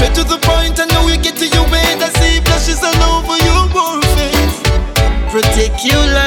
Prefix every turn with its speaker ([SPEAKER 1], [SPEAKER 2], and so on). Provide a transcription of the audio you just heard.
[SPEAKER 1] Straight to the point, I know you get to your way. I see blushes all over your face. Protect you like